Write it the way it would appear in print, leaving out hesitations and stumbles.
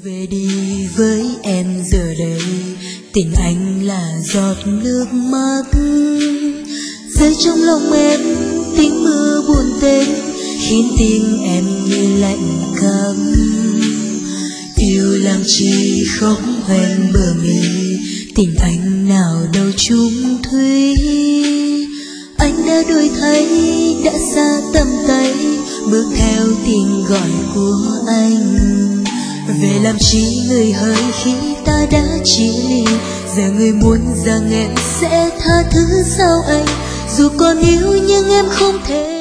Về đi với em giờ đây, tình anh là giọt nước mắt rơi trong lòng em, tiếng mưa buồn tênh khiến tim em như lạnh căm. Yêu làm chi khóc hoen bờ mi, tình anh nào đâu chung thủy. Anh đã đổi thay, đã xa tầm tay, bước theo tiếng gọi của anh. Về làm chi người hỡi khi ta đã chia ly, giờ người muốn rằng em sẽ tha thứ sao anh. Dù còn yêu nhưng em không thể